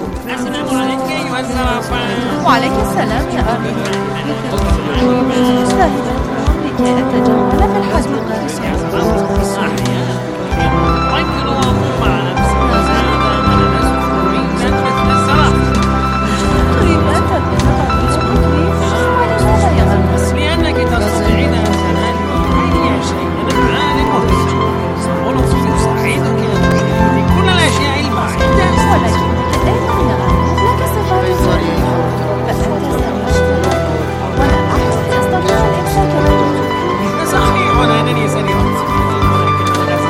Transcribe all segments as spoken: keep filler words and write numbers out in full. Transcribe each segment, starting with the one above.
السلام عليك أيها الزرافة. وعليك السلام يا أمي. ساهمت لكي أتجول في الحديقة. تريد أن تربط طريقك ولماذا يا أمي؟ لأنك تستطيعين أن تنالي أي شيء من عالم وهجر. سأقول سأساعدك أن تشاهدي كل الأشياء البعيدة. ولكنك أين يا أمي؟ لك صفات صغيرة فأنت سمجتها ولا أحد يستطيع الإمساك بك. صحيح أنني سريع.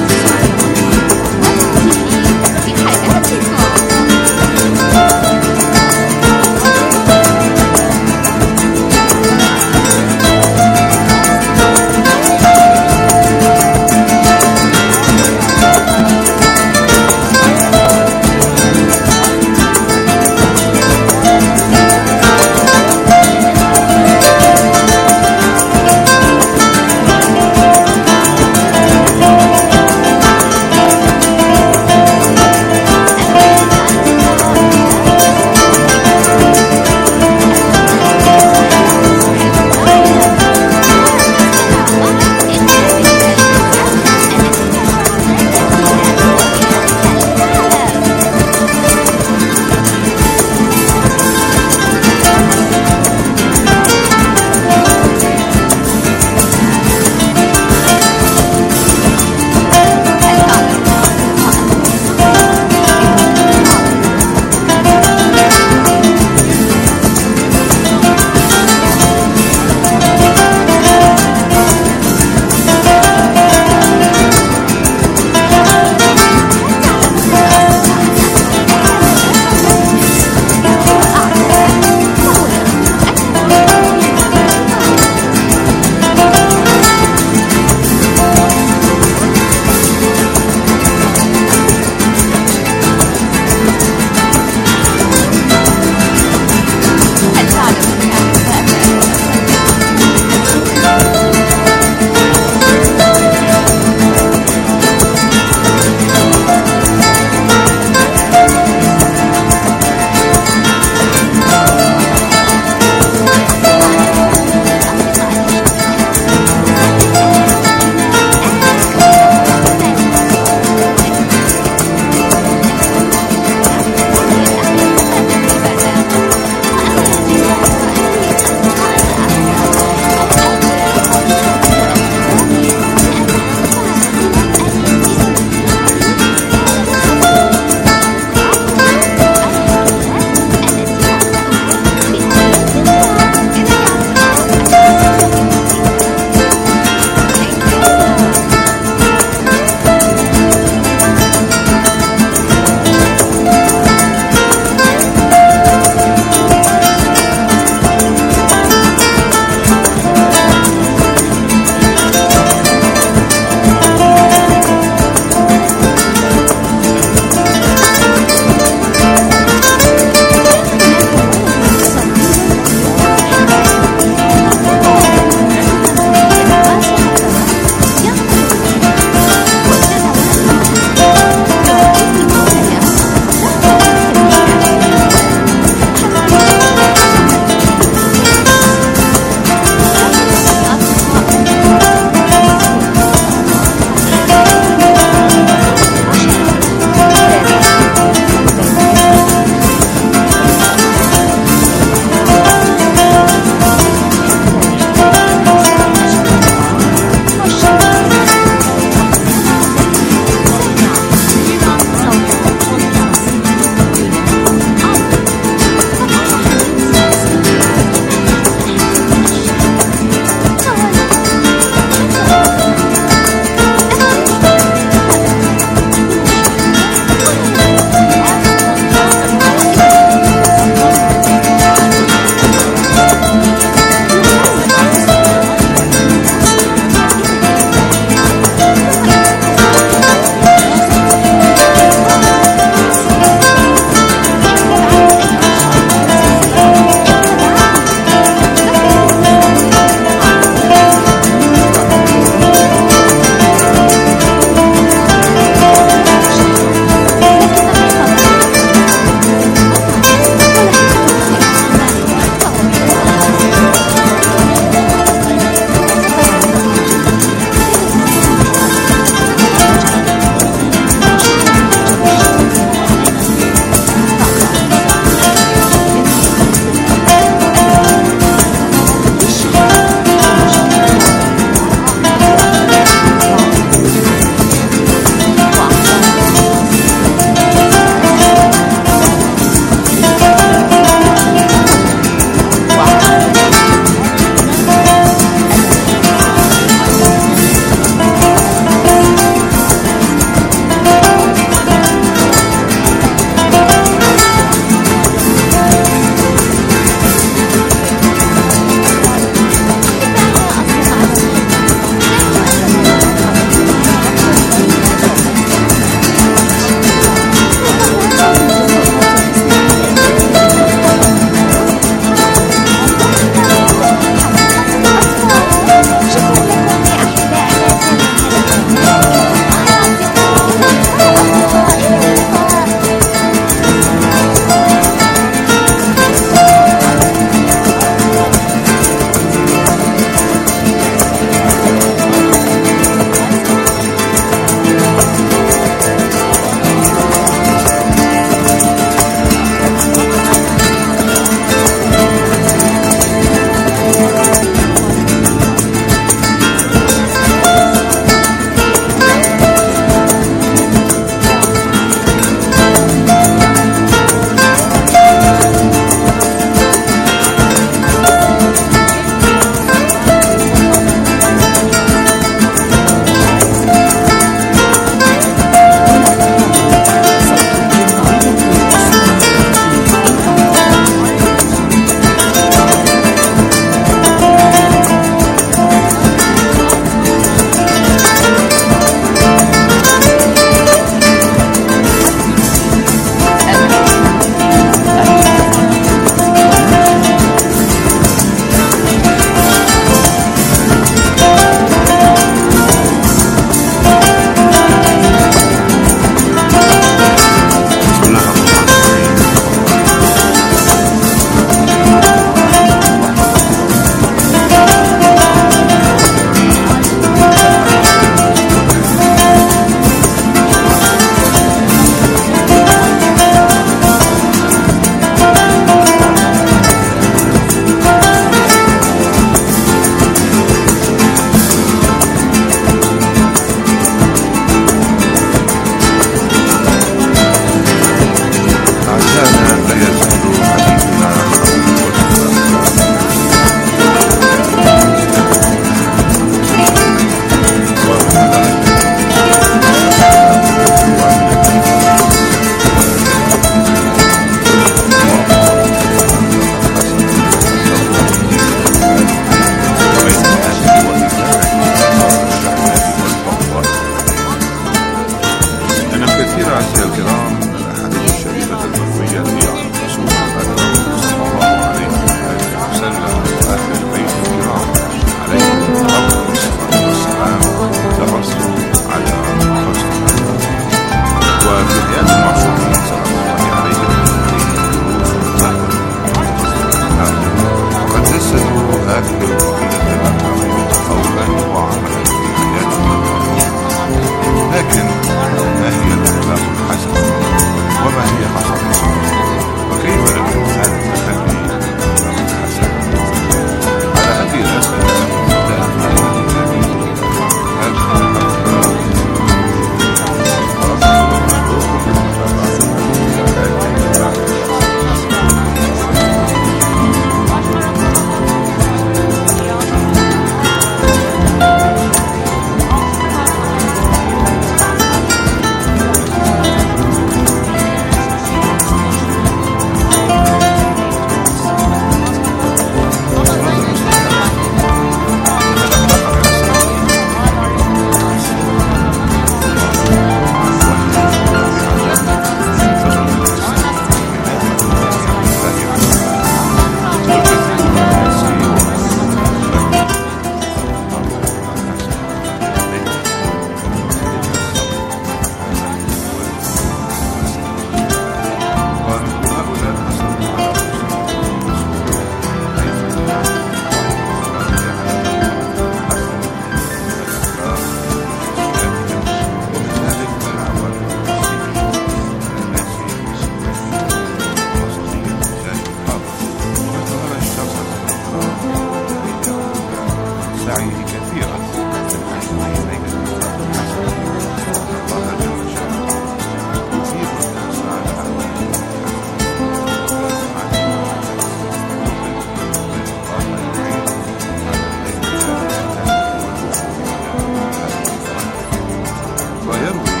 ويروي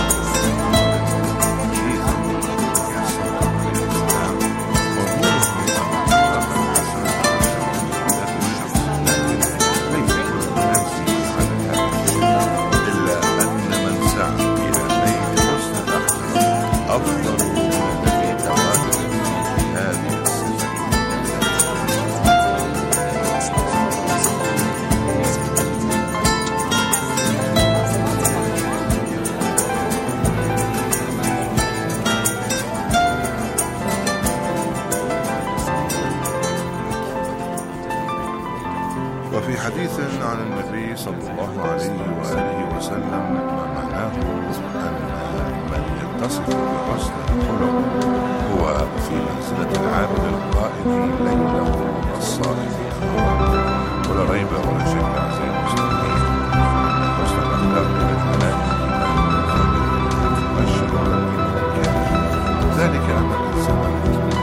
وفي حديث عن النبي صلى الله عليه وآله وسلم ما معناه أن من يتصف بحسن الخلق هو في منزلة العابد القائم ليله والصائم نهاره. ولا ريب ولا شك أعزائي المسلمين أن حسن الأخلاق من الملائكة والشر ذلك أن الإنسان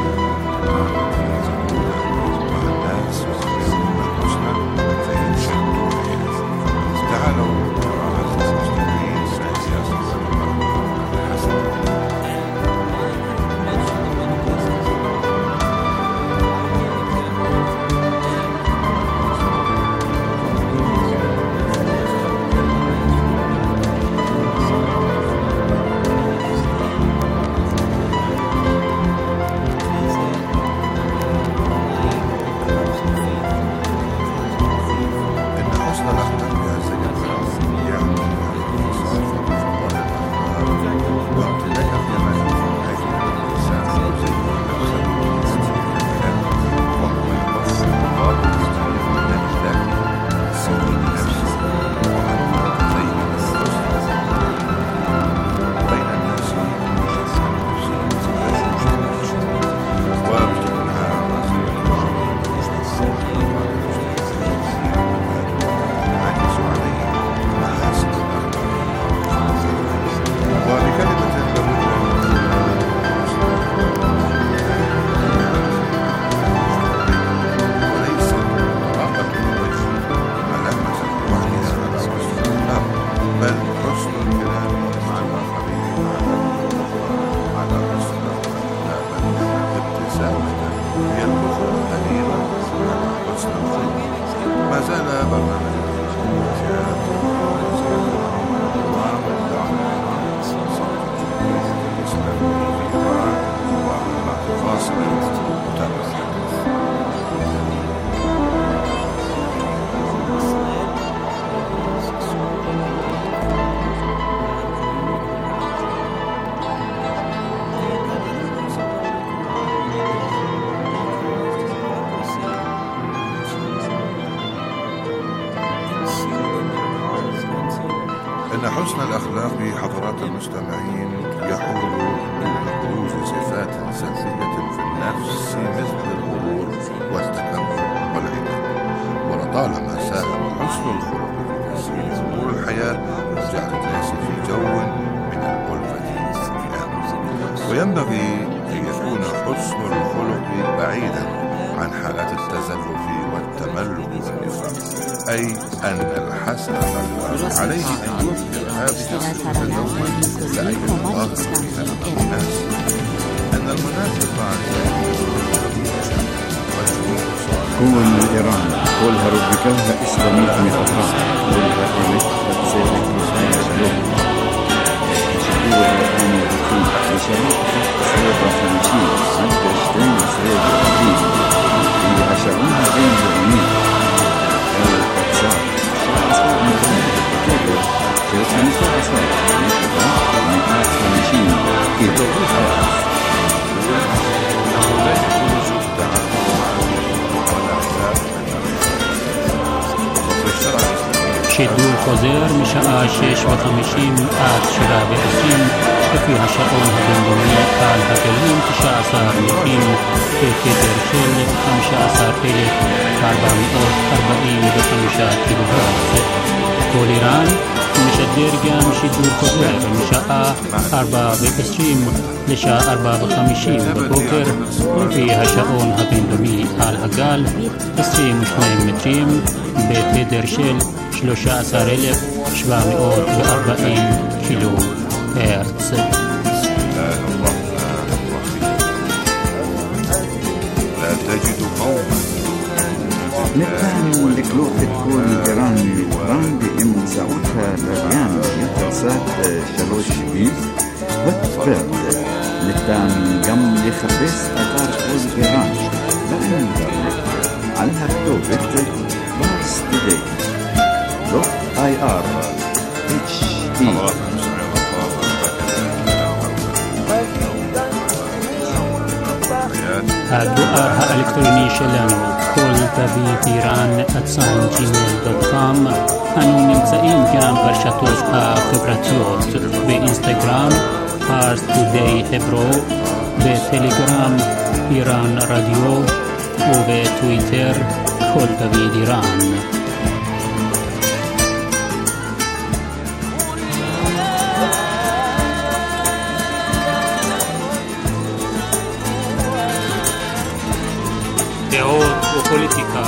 إن حسن الأخلاق حضرات المستمعين يحول دون بروز صفات سلبية في النفس مثل الغرور والتكبر والعناد. ولطالما ساهم حسن الخلق في تسهيل أمور الحياة وجعل الناس في جو من الألفة والسلام. وينبغي أن يكون حسن الخلق بعيدا عن حالات التزلف والتملك والنفاق، أي أن الحسن عليه أن يظهر هذه الصفة دوما لأي الله بها الناس. أن المناسب مع كون إيران كلها ربكوها إسلامية متفرقة كلها إيمت فتسيرك مسلمة شلوه شكوه الأمن الرسول لشريكة سيدة خمسين عدة شتين سيدة خمسين اللي عشرونها بين الأمين أو الأكسار أسباب مكانة كبير جلس خمسة أسباب نشبه مئات خمسين كيلو שידור חוזר משעה שש וחמישים עד שבע ועשרים לפי השעון הבינלאומי על הגלים תשע עשרה מטרים בתדר של חמישה עשר אלף ארבע מאות ארבעים וחמישה קילוהרץ. כל איראן משדר גם שידור חוזר משעה ארבע ועשרים לשעה ארבע וחמישים בבוקר לפי השעון הבינלאומי על הגל עשרים ושניים מטרים בתדר של שלושה עשר אלף שבע מאות וארבעים קילוהרץ. שלוש ביז וטברד לטעם גם לחפש אתר עוז איראן באינטרנט על הכתובת פארס טודיי דוט איי אר אייץ' אי הדואר האלקטרוני שלנו כל תווית איראן אצן ג'ימייל דוט קום. אנו נמצאים גם ברשתות החברתיות באינסטגרם פארס טודיי hebro, בטלגרם איראן רדיו ובטוויטר כל תווית איראן. דעות ופוליטיקה.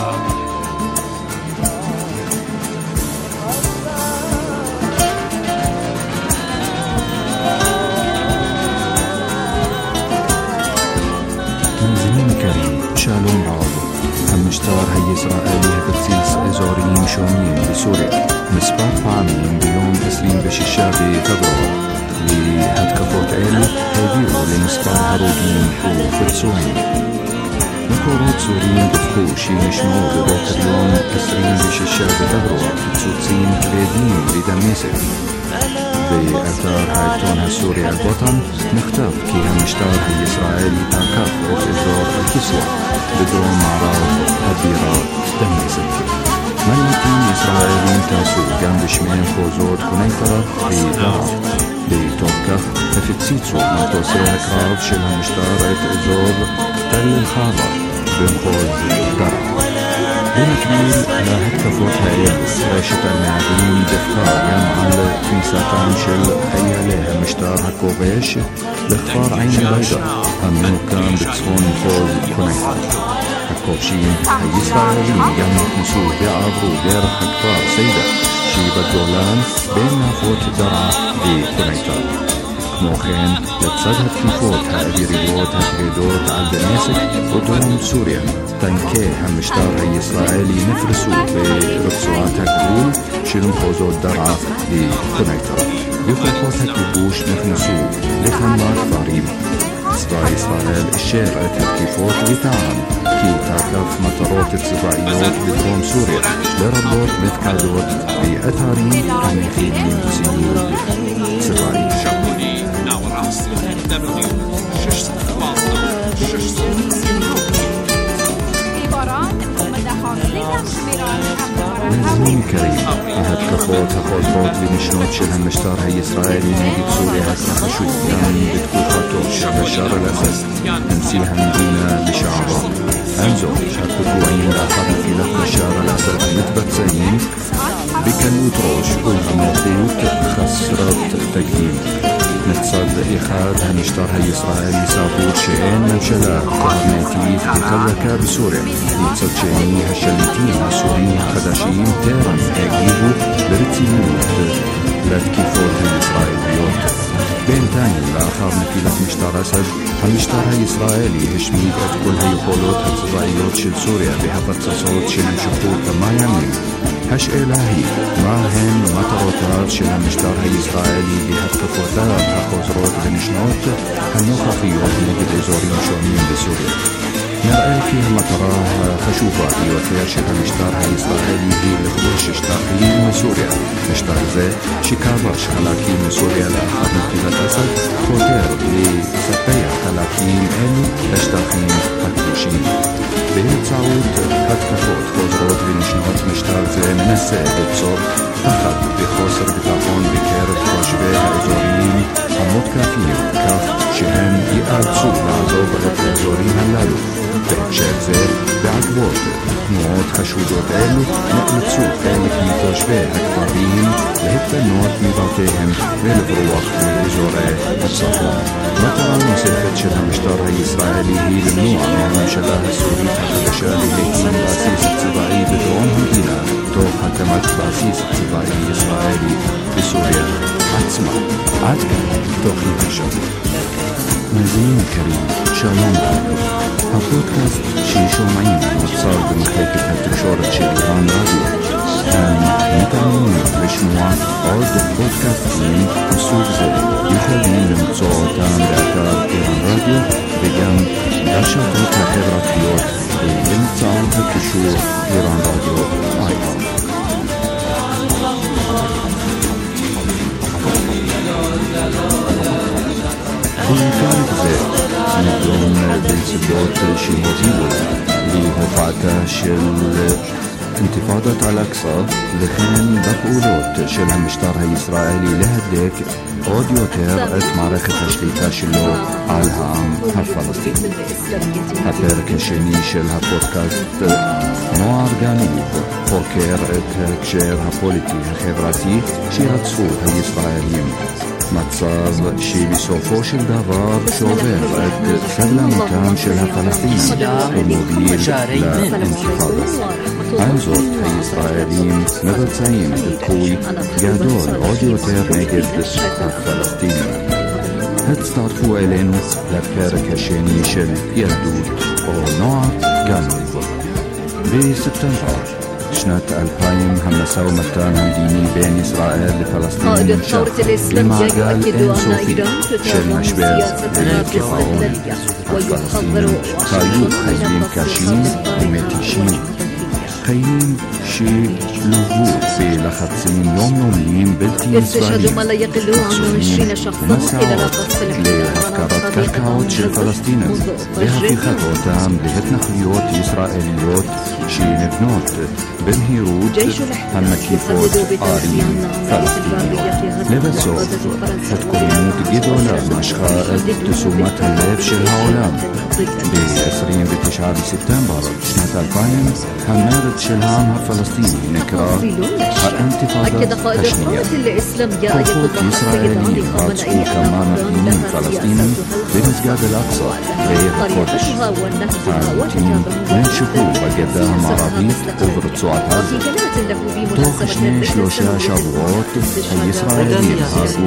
מאזינים יקרים, שלום רב. המשטר הישראלי הפציץ אזורים שונים בסוריה מספר פעמים ביום עשרים ושישה בפברואר, והתקפות אלה הביאו למספר הרוגים ופצועים. מקורות סוריים דיווחו שנשמעו בבוקר יום עשרים ושישה בפברואר פיצוצים כבדים בדמשק. באתר העיתון הסורי אל-וטן נכתב כי המשטר הישראלי תקף את אזור אל-קיסווה בדרום מערב הבירה דמשק. מנהיגים ישראלים טסו גם בשמי מחוזות קוניטרה ודרעה. בתוך כך הפציצו מטוסי הקרב של המשטר את אזור תל אל-חאבה במחוז דרעה. במקביל להתקפות האלה, רשת המאדים דיווחה גם על כניסתם של חיילי המשטר הכובש לכפר עין בידה הממוקם בצפון מחוז קוניטרה. הכובשים הישראלים גם נכנסו ועברו דרך הכפר סיידה שבגולן בין נפות דרעה וקוניטרה. כמו כן, לצד התקיפות האוויריות הכבדות על דמשק ודרום סוריה, טנקי המשטר הישראלי נפרסו ברצועת הגבול של מחוזות דרעה וקוניטרה. וכוחות הכיבוש נכנסו לכמה כפרים. צבא ישראל אישר את התקיפות וטען כי תקף מטרות צבאיות בדרום סוריה, לרבות מפקדות ואתרים המכילים ציוד צבאי. מאזינים יקרים, ההתקפות החוזרות ונשנות של המשטר הישראלי נגד סוריה התרחשו גם בתקופתו של בשאר אל-אסד, נשיא המדינה לשעבר. עם זאת, הפיגועים לאחר נפילת בשאר אל-אסד מתבצעים בקלות ראש ובמומחיות חסרת תקדים. מצד אחד, המשטר הישראלי סבור שאין ממשלה קוהרנטית וחזקה בסוריה. מצד שני, השליטים הסוריים החדשים טרם הגיבו ברצינות לתקיפות הישראליות. בינתיים, לאחר נפילת משטר אסד, המשטר הישראלי השמיד את כל היכולות הצבאיות של סוריה והפצצות שנמשכו כמה ימים. השאלה היא, מה הן מטרותיו של המשטר הישראלי בהתקפותיו החוזרות ונשנות הנוכחיות נגד אזורים שונים בסוריה? נראה כי המטרה החשובה ביותר של המשטר הישראלי היא לכבוש שטחים מסוריה. משטר זה, שכבש חלקים מסוריה לאחר נפילת אסד, חותר לספח חלקים אלו לשטחים הכבושים. באמצעות התקפות חוזרות ונשנות, משטר זה מנסה ליצור פחד וחוסר ביטחון בקרב תושבי האזורים המותקפים, כך שהם ייאלצו לעזוב את האזורים הללו. בהקשר זה, בעקבות תנועות חשודות אלו, נאלצו חלק מתושבי הכפרים להתפנות מבתיהם ולברוח מאזורי הצפון. מטרה נוספת של המשטר הישראלי היא למנוע מהממשלה הסורית החדשה להקים בסיס צבאי בדרום המדינה, תוך הקמת בסיס צבאי ישראלי בסוריה עצמה. עד כאן תוכנית השבוע. מאזינים יקרים, שלום לכם. הפודקאסט ששומעים נוצר במחלקת התקשורת של איראן רדיו. מתעניינים לשמוע עוד פודקאסטים מסוג זה, יכולים למצוא אותם באתר איראן רדיו וגם ברשתות החברתיות באמצעות הקישור איראן רדיו איי-אר. בפרק זה נדון בנסיבות שהובילו להופעתה של אינתיפאדת אל-אקצא וכן בפעולות של המשטר הישראלי להדק עוד יותר את מערכת השליטה שלו על העם הפלסטיני. הפרק השני של הפודקאסט נוער גנוב חוקר את ההקשר הפוליטי החברתי שרצחו הישראלים, מצב שבסופו של דבר שובר את סבלנותם של הפלסטינים ומוביל לאינתיפאדה. עם זאת, הישראלים מבצעים דיכוי גדול עוד יותר נגד הפלסטינים. הצטרפו אלינו לפרק השני של ילדות או נוער גנוב. בספטמבר שנת אלפיים המשא ומתן המדיני בין ישראל לפלסטין נמשך למעגל אינסופי של משבר וקיפאון. הפלסטינים חיו חיים קשים ומתישים, חיים שלוו בלחצים יומיומיים בלתי נסבלים, פיצויים ומסעות להפקרת קרקעות של פלסטינים והפיכת אותם להתנחלויות ישראליות שנבנות במהירות המקיפות ערים פלסטיניות. לבסוף, התקוממות גדולה משכה את תשומת הלב של העולם. ב-עשרים ותשעה בספטמבר שנת אלפיים המרד של העם הפלסטיני נקרא האינתיפאדה השנייה. כוחות ישראלים רצחו כמה מפגינים פלסטינים במסגד אל-אקצא בעיר הקודש. העימותים נמשכו בגדה המערבית וברצועת עזה. תוך שני שלושה שבועות הישראלים הרגו